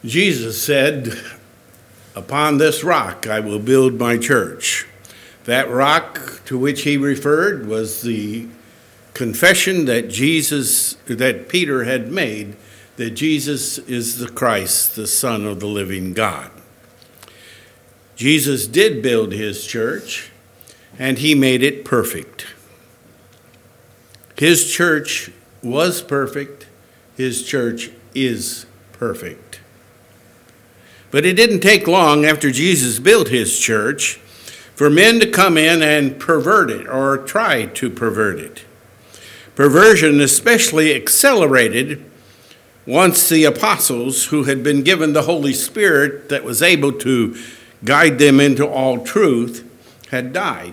Jesus said, "Upon this rock I will build my church." That rock to which he referred was the confession that Peter had made, that Jesus is the Christ, the Son of the living God. Jesus did build his church, and he made it perfect. His church was perfect. His church is perfect. But it didn't take long after Jesus built his church for men to come in and pervert it or try to pervert it. Perversion especially accelerated once the apostles, who had been given the Holy Spirit that was able to guide them into all truth, had died.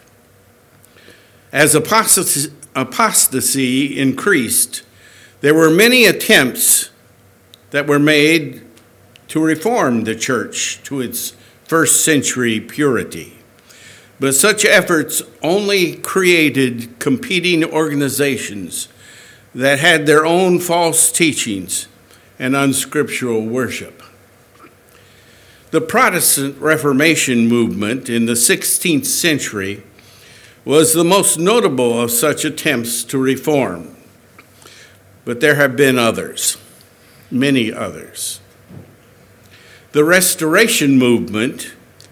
As apostasy increased, there were many attempts that were made to reform the church to its first century purity. But such efforts only created competing organizations that had their own false teachings and unscriptural worship. The Protestant Reformation movement in the 16th century was the most notable of such attempts to reform. But there have been others, many others. The Restoration movement,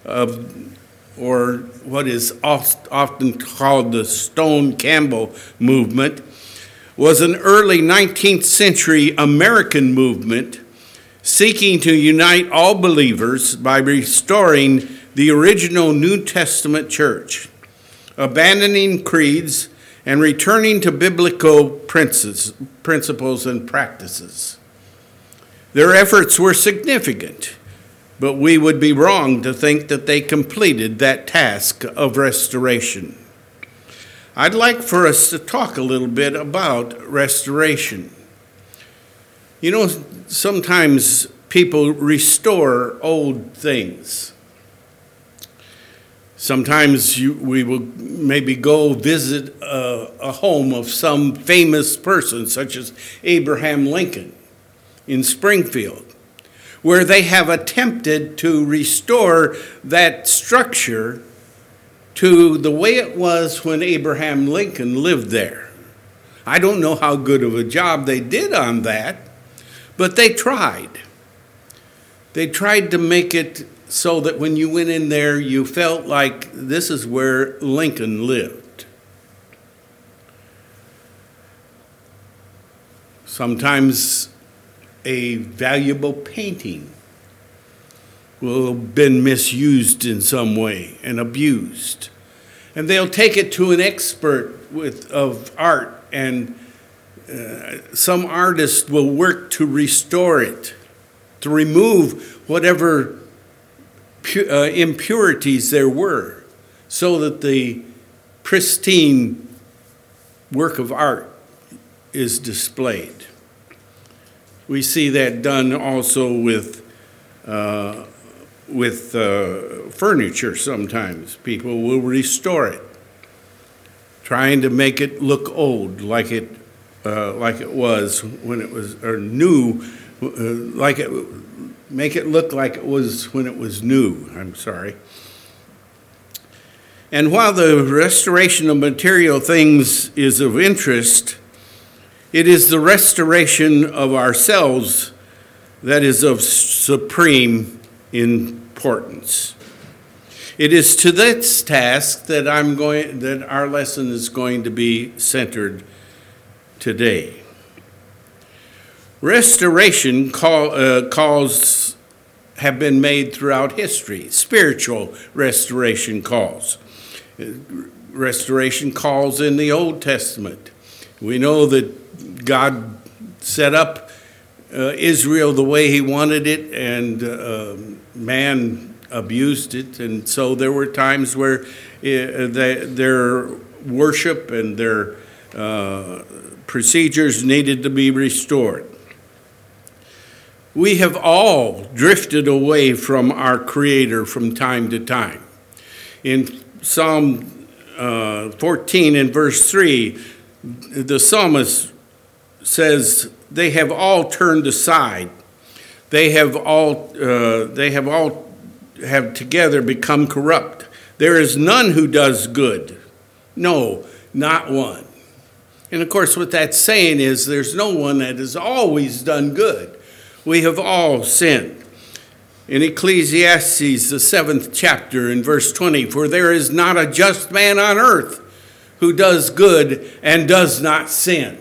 or what is often called the Stone Campbell movement, was an early 19th century American movement seeking to unite all believers by restoring the original New Testament church, abandoning creeds, and returning to biblical principles and practices. Their efforts were significant, but we would be wrong to think that they completed that task of restoration. I'd like for us to talk a little bit about restoration. You know, sometimes people restore old things. Sometimes we will maybe go visit a home of some famous person, such as Abraham Lincoln in Springfield, where they have attempted to restore that structure to the way it was when Abraham Lincoln lived there. I don't know how good of a job they did on that, but they tried. They tried to make it so that when you went in there, you felt like this is where Lincoln lived. Sometimes a valuable painting will have been misused in some way and abused. And they'll take it to an expert of art, and some artist will work to restore it, to remove whatever impurities there were, so that the pristine work of art is displayed. We see that done also with furniture sometimes. People will restore it, trying to make it look old, like it was when it was, or new, make it look like it was when it was new. And while the restoration of material things is of interest, it is the restoration of ourselves that is of supreme importance. It is to this task that our lesson is going to be centered today. Restoration calls have been made throughout history. Spiritual restoration calls. Restoration calls in the Old Testament. We know that God set up Israel the way he wanted it, and man abused it. And so there were times where their worship and their procedures needed to be restored. We have all drifted away from our Creator from time to time. In Psalm 14 and verse 3, the psalmist says, "They have all turned aside. They have all have together become corrupt. There is none who does good. No, not one. And of course, what that's saying is there's no one that has always done good. We have all sinned. In Ecclesiastes, the 7th chapter, in verse 20, for there is not a just man on earth who does good and does not sin.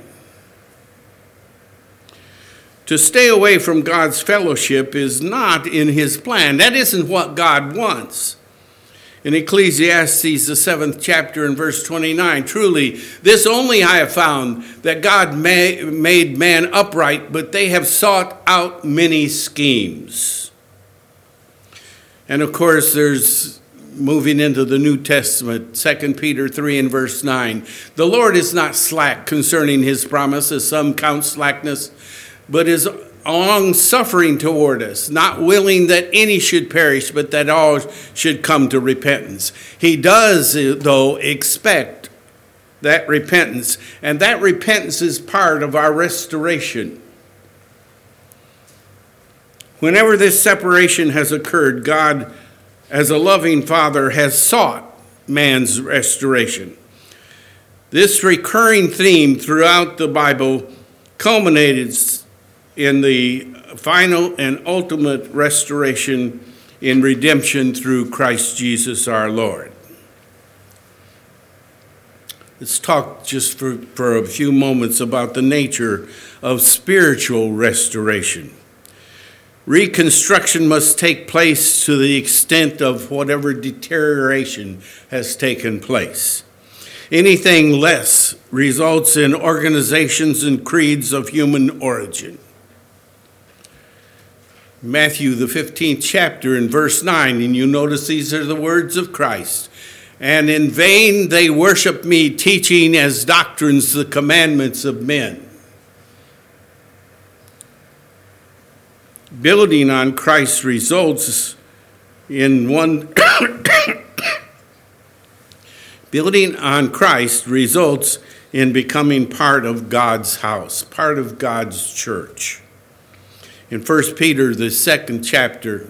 To stay away from God's fellowship is not in his plan. That isn't what God wants. In Ecclesiastes, the 7th chapter, in verse 29, truly, this only I have found, that God made man upright, but they have sought out many schemes. And of course, there's, moving into the New Testament, 2 Peter 3 and verse 9, the Lord is not slack concerning his promise, as some count slackness, but is long-suffering toward us, not willing that any should perish, but that all should come to repentance. He does, though, expect that repentance, and that repentance is part of our restoration. Whenever this separation has occurred, God, as a loving Father, has sought man's restoration. This recurring theme throughout the Bible culminated in the final and ultimate restoration in redemption through Christ Jesus our Lord. Let's talk just for a few moments about the nature of spiritual restoration. Reconstruction must take place to the extent of whatever deterioration has taken place. Anything less results in organizations and creeds of human origin. Matthew, the 15th chapter, in verse 9, and you notice these are the words of Christ. And in vain they worship me, teaching as doctrines the commandments of men. Building on Christ results in building on Christ results in becoming part of God's house, part of God's church. In 1 Peter, the 2nd chapter,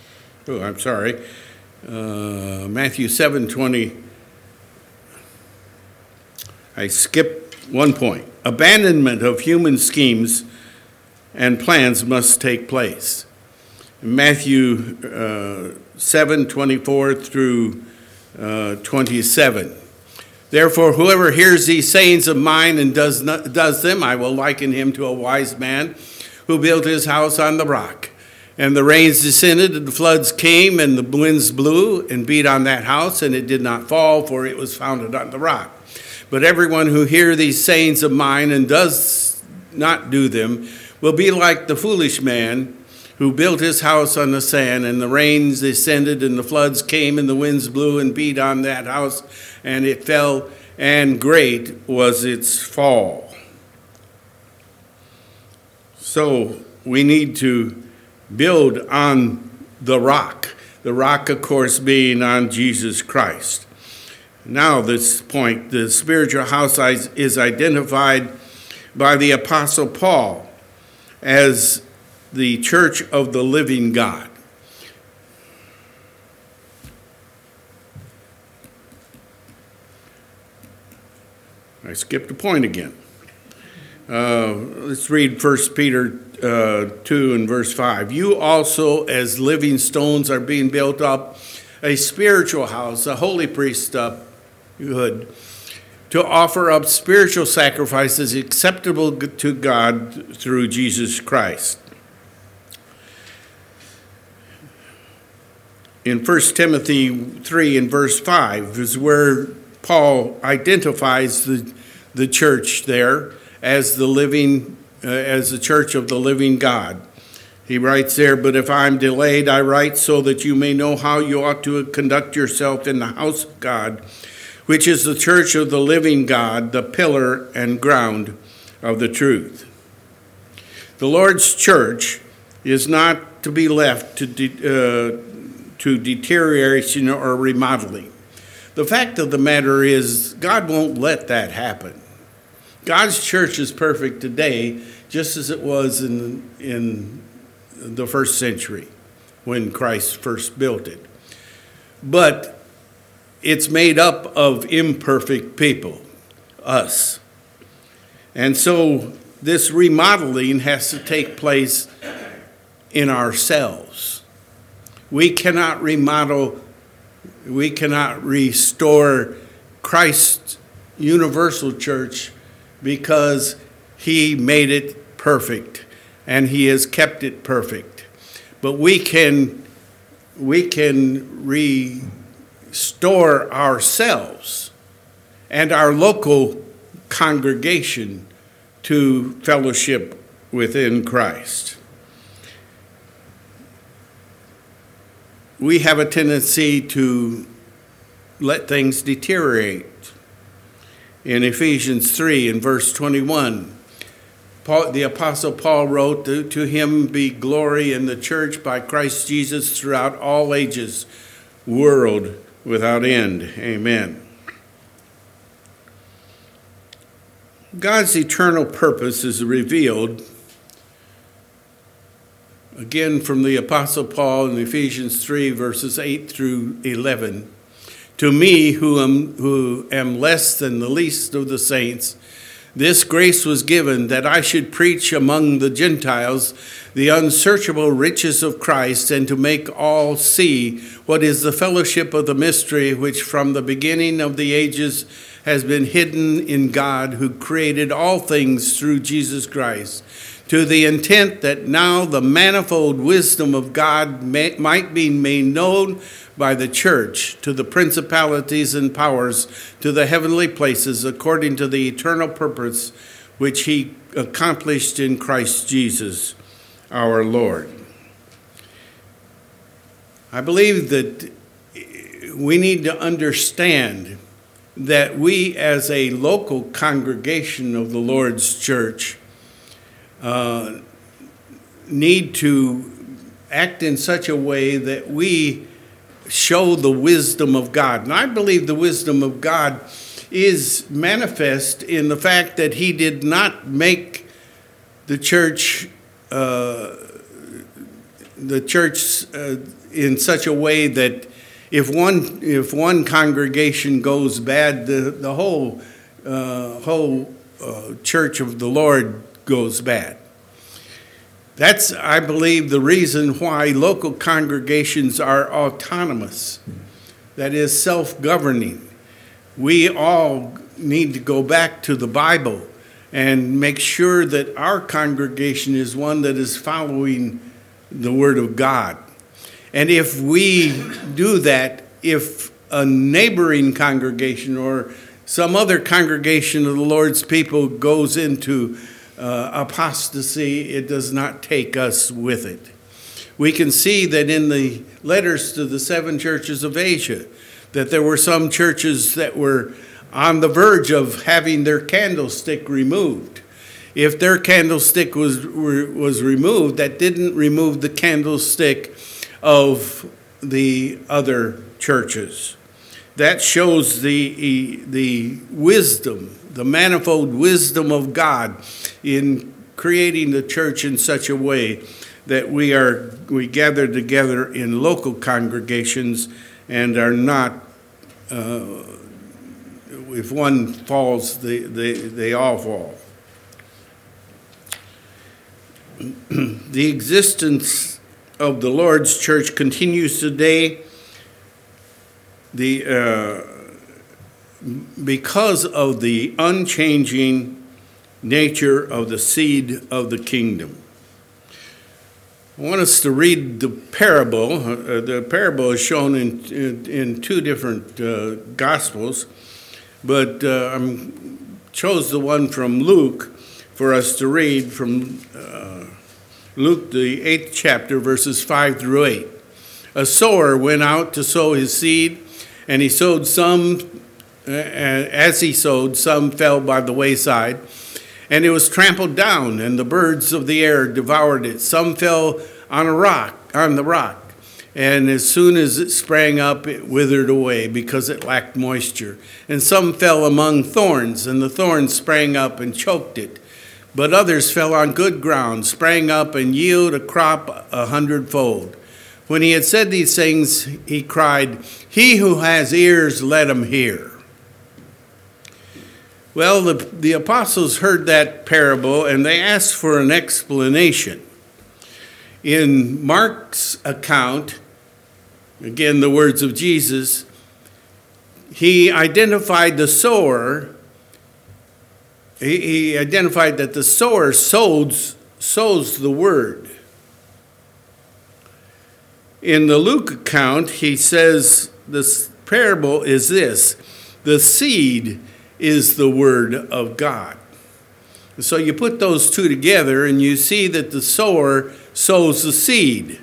Matthew 7:20, I skipped one point. Abandonment of human schemes and plans must take place. Matthew 7:24 through 27. Therefore, whoever hears these sayings of mine and does them, I will liken him to a wise man who built his house on the rock. And the rains descended, and the floods came, and the winds blew and beat on that house, and it did not fall, for it was founded on the rock. But everyone who hears these sayings of mine and does not do them will be like the foolish man who built his house on the sand, and the rains descended, and the floods came, and the winds blew and beat on that house, and it fell, and great was its fall. So we need to build on the rock, of course, being on Jesus Christ. Now, this point, the spiritual house is identified by the Apostle Paul as the church of the living God. I skipped a point again. Let's read 1 Peter 2 and verse 5. You also, as living stones, are being built up a spiritual house, a holy priesthood, to offer up spiritual sacrifices acceptable to God through Jesus Christ. In 1 Timothy 3 and verse 5 is where Paul identifies the church there as the church of the living God. He writes there, but if I'm delayed, I write so that you may know how you ought to conduct yourself in the house of God, which is the church of the living God, the pillar and ground of the truth. The Lord's church is not to be left to deterioration or remodeling. The fact of the matter is, God won't let that happen. God's church is perfect today, just as it was in the first century when Christ first built it. But it's made up of imperfect people, us. And so this remodeling has to take place in ourselves. We cannot restore Christ's universal church because he made it perfect and he has kept it perfect. But we can restore ourselves and our local congregation to fellowship within Christ. We have a tendency to let things deteriorate. In Ephesians 3 and verse 21, the Apostle Paul wrote, "To him be glory in the church by Christ Jesus throughout all ages, world without end." Amen. God's eternal purpose is revealed, again from the Apostle Paul in Ephesians 3, verses 8 through 11. "To me, who am less than the least of the saints, this grace was given that I should preach among the Gentiles the unsearchable riches of Christ, and to make all see what is the fellowship of the mystery which from the beginning of the ages has been hidden in God, who created all things through Jesus Christ, to the intent that now the manifold wisdom of God might be made known by the church to the principalities and powers, to the heavenly places, according to the eternal purpose which he accomplished in Christ Jesus our Lord." I believe that we need to understand that we as a local congregation of the Lord's church need to act in such a way that we show the wisdom of God. And I believe the wisdom of God is manifest in the fact that he did not make the church in such a way that if one congregation goes bad, the whole church of the Lord goes bad. That's, I believe, the reason why local congregations are autonomous, that is, self-governing. We all need to go back to the Bible and make sure that our congregation is one that is following the Word of God. And if we do that, if a neighboring congregation or some other congregation of the Lord's people goes into apostasy, it does not take us with it. We can see that in the letters to the 7 churches of Asia, that there were some churches that were on the verge of having their candlestick removed. If their candlestick was removed, that didn't remove the candlestick of the other churches. That shows the wisdom, the manifold wisdom of God in creating the church in such a way that we gather together in local congregations and are not, if one falls, they all fall. The existence of the Lord's church continues today because of the unchanging nature of the seed of the kingdom. I want us to read the parable. The parable is shown in 2 different Gospels, but I chose the one from Luke for us to read, from Luke, the 8th chapter, verses 5 through 8. "A sower went out to sow his seed, and he sowed some, as he sowed, some fell by the wayside, and it was trampled down, and the birds of the air devoured it. Some fell on the rock, and as soon as it sprang up, it withered away because it lacked moisture. And some fell among thorns, and the thorns sprang up and choked it. But others fell on good ground, sprang up, and yielded a crop 100-fold. When he had said these things, he cried, "He who has ears, let him hear." Well, the apostles heard that parable, and they asked for an explanation. In Mark's account, again, the words of Jesus, he identified the sower. He identified that the sower sows the word. In the Luke account, he says this parable is this: the seed is the word of God. So you put those two together and you see that the sower sows the seed,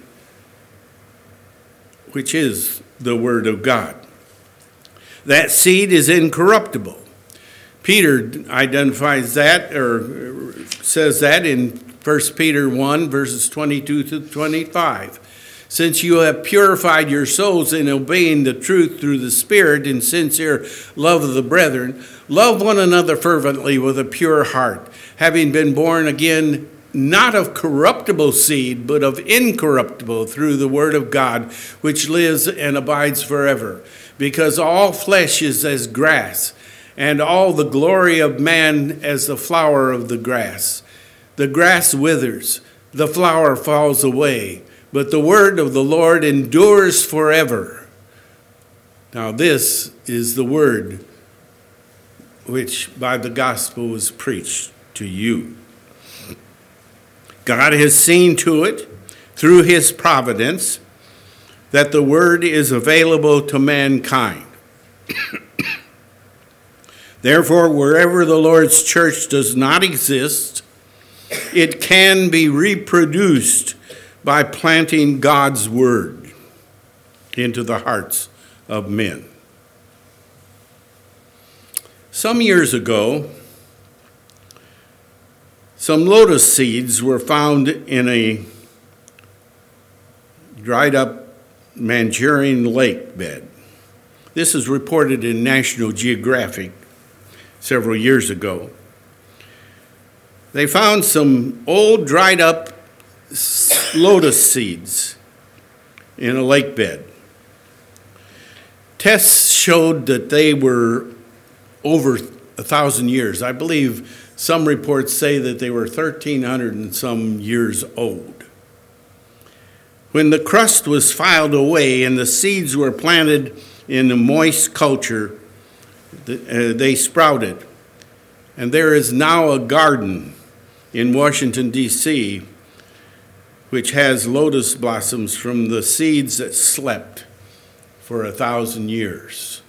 which is the word of God. That seed is incorruptible. Peter identifies that, or says that in 1 Peter 1, verses 22 to 25. Since you have purified your souls in obeying the truth through the Spirit in sincere love of the brethren, love one another fervently with a pure heart, having been born again, not of corruptible seed, but of incorruptible, through the word of God, which lives and abides forever. Because all flesh is as grass, and all the glory of man as the flower of the grass. The grass withers, the flower falls away, but the word of the Lord endures forever. Now this is the word which by the gospel was preached to you. God has seen to it, through his providence, that the word is available to mankind. Therefore, wherever the Lord's church does not exist, it can be reproduced by planting God's word into the hearts of men. Some years ago, some lotus seeds were found in a dried up Manchurian lake bed. This is reported in National Geographic several years ago. They found some old dried up lotus seeds in a lake bed. Tests showed that they were over 1,000 years. I believe some reports say that they were 1,300 and some years old. When the crust was filed away and the seeds were planted in a moist culture, they sprouted. And there is now a garden in Washington, D.C., which has lotus blossoms from the seeds that slept for 1,000 years.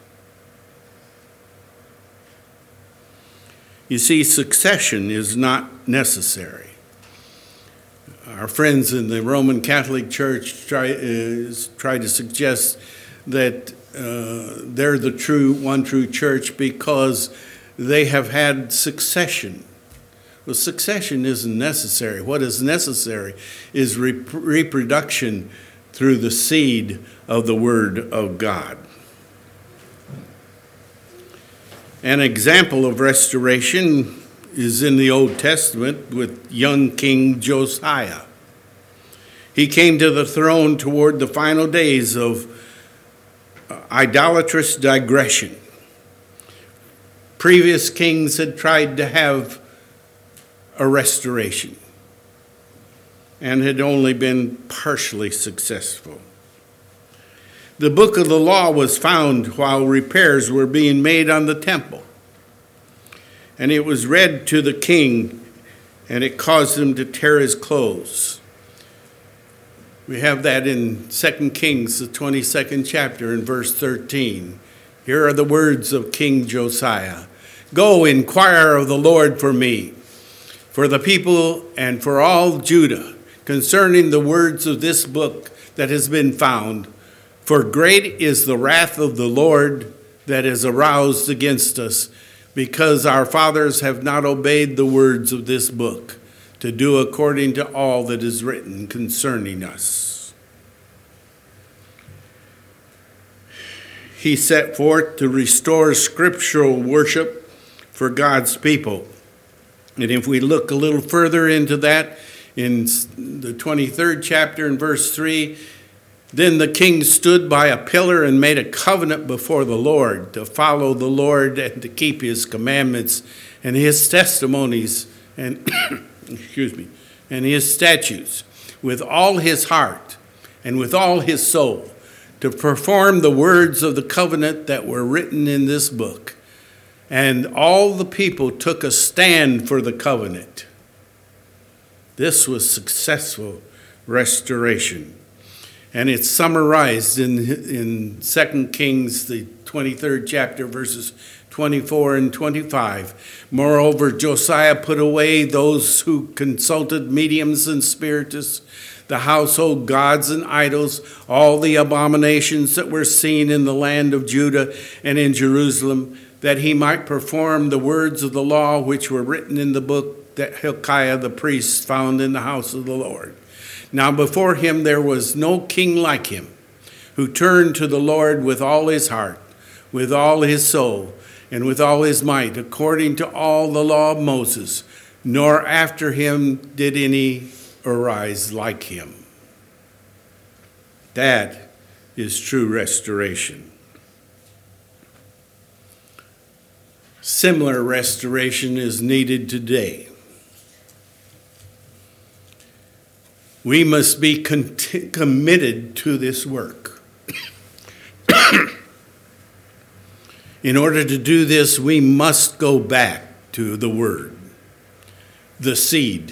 You see, succession is not necessary. Our friends in the Roman Catholic Church try to suggest that they're the one true church because they have had succession. Well, succession isn't necessary. What is necessary is reproduction through the seed of the Word of God. An example of restoration is in the Old Testament with young King Josiah. He came to the throne toward the final days of idolatrous digression. Previous kings had tried to have a restoration and had only been partially successful. The book of the law was found while repairs were being made on the temple, and it was read to the king, and it caused him to tear his clothes. We have that in 2 Kings, the 22nd chapter, in verse 13. Here are the words of King Josiah. "Go, inquire of the Lord for me, for the people and for all Judah, concerning the words of this book that has been found. For great is the wrath of the Lord that is aroused against us, because our fathers have not obeyed the words of this book, to do according to all that is written concerning us." He set forth to restore scriptural worship for God's people. And if we look a little further into that, in the 23rd chapter in verse 3, then the king stood by a pillar and made a covenant before the Lord to follow the Lord and to keep his commandments and his testimonies and and his statutes with all his heart and with all his soul, to perform the words of the covenant that were written in this book. And all the people took a stand for the covenant. This was successful restoration. And it's summarized in 2 Kings, the 23rd chapter, verses 24 and 25. Moreover, Josiah put away those who consulted mediums and spiritists, the household gods and idols, all the abominations that were seen in the land of Judah and in Jerusalem, that he might perform the words of the law which were written in the book that Hilkiah the priest found in the house of the Lord. Now before him there was no king like him, who turned to the Lord with all his heart, with all his soul, and with all his might, according to all the law of Moses, nor after him did any arise like him. That is true restoration. Similar restoration is needed today. We must be committed to this work. In order to do this, we must go back to the Word, the seed.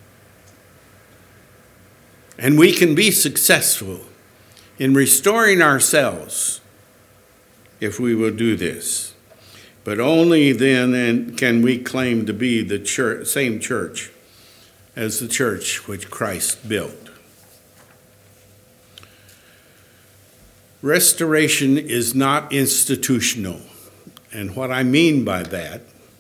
And we can be successful in restoring ourselves if we will do this. But only then can we claim to be the same church as the church which Christ built. Restoration is not institutional. And what I mean by that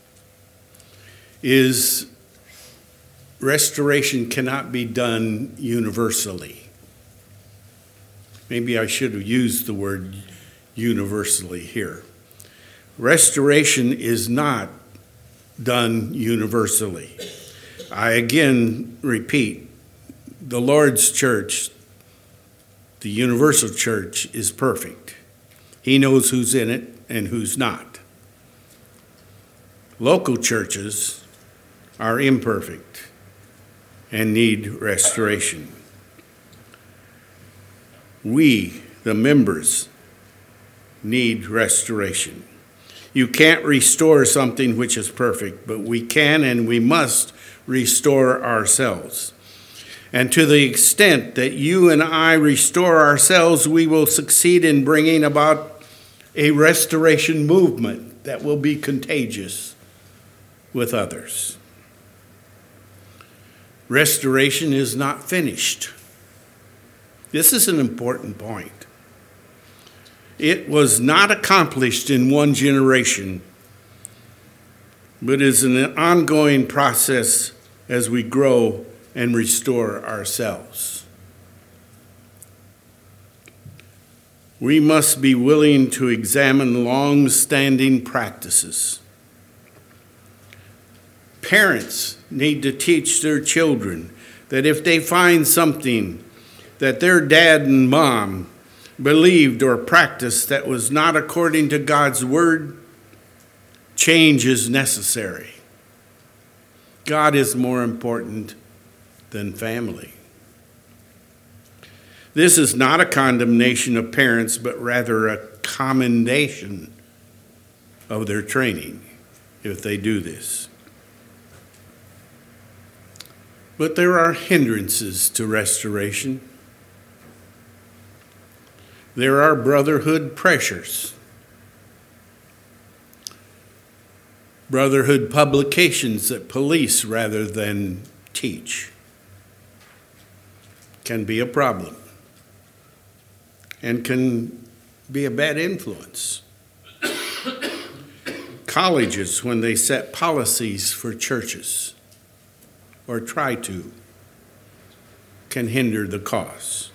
is restoration cannot be done universally. Maybe I should have used the word universally here. Restoration is not done universally. I again repeat, the Lord's church, the universal church, is perfect. He knows who's in it and who's not. Local churches are imperfect and need restoration. We, the members, need restoration. You can't restore something which is perfect, but we can and we must restore ourselves. And to the extent that you and I restore ourselves, we will succeed in bringing about a restoration movement that will be contagious with others. Restoration is not finished. This is an important point. It was not accomplished in one generation, but is an ongoing process as we grow and restore ourselves. We must be willing to examine long-standing practices. Parents need to teach their children that if they find something that their dad and mom believed or practiced that was not according to God's word, change is necessary. God is more important than family. This is not a condemnation of parents, but rather a commendation of their training if they do this. But there are hindrances to restoration. There are brotherhood pressures. Brotherhood publications that police rather than teach can be a problem and can be a bad influence. Colleges, when they set policies for churches or try to, can hinder the cause.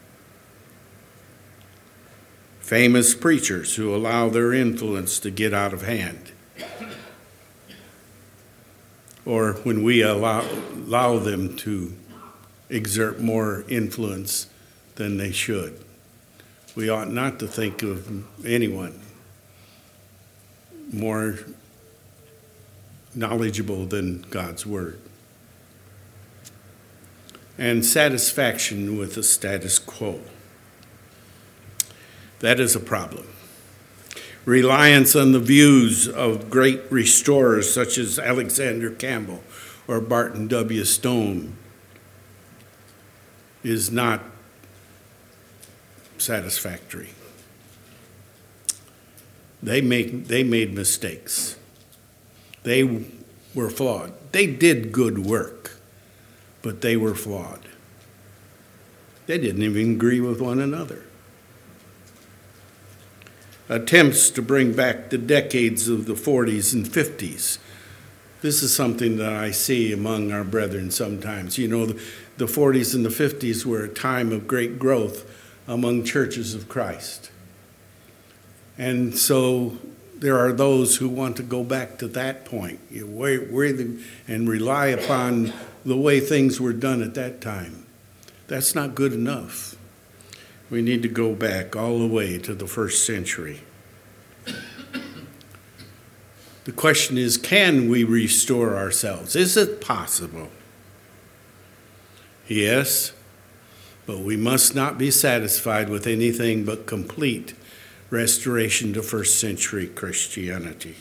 Famous preachers who allow their influence to get out of hand. or when we allow them to exert more influence than they should. We ought not to think of anyone more knowledgeable than God's Word. And satisfaction with the status quo. That is a problem. Reliance on the views of great restorers such as Alexander Campbell or Barton W. Stone is not satisfactory. They made mistakes. They were flawed. They did good work, but they were flawed. They didn't even agree with one another. Attempts to bring back the decades of the 40s and 50s. This is something that I see among our brethren sometimes. You know, the 40s and the 50s were a time of great growth among churches of Christ. And so there are those who want to go back to that point and rely upon the way things were done at that time. That's not good enough. We need to go back all the way to the first century. The question is, can we restore ourselves? Is it possible? Yes, but we must not be satisfied with anything but complete restoration to first century Christianity.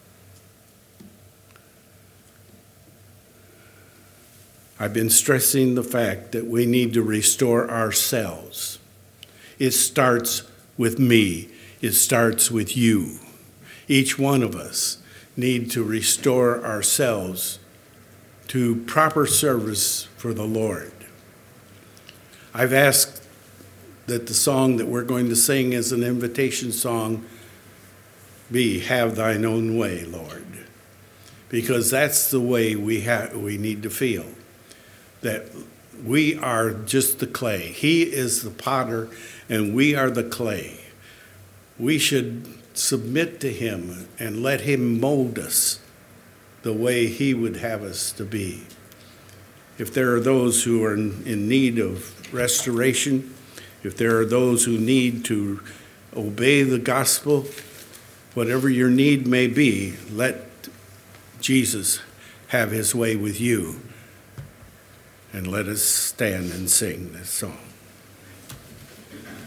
I've been stressing the fact that we need to restore ourselves. It starts with me. It starts with you. Each one of us need to restore ourselves to proper service for the Lord. I've asked that the song that we're going to sing as an invitation song be "Have Thine Own Way, Lord," because that's the way we need to feel, that we are just the clay. He is the potter, and we are the clay. We should submit to him and let him mold us the way he would have us to be. If there are those who are in need of restoration, if there are those who need to obey the gospel, whatever your need may be, let Jesus have his way with you. And let us stand and sing this song.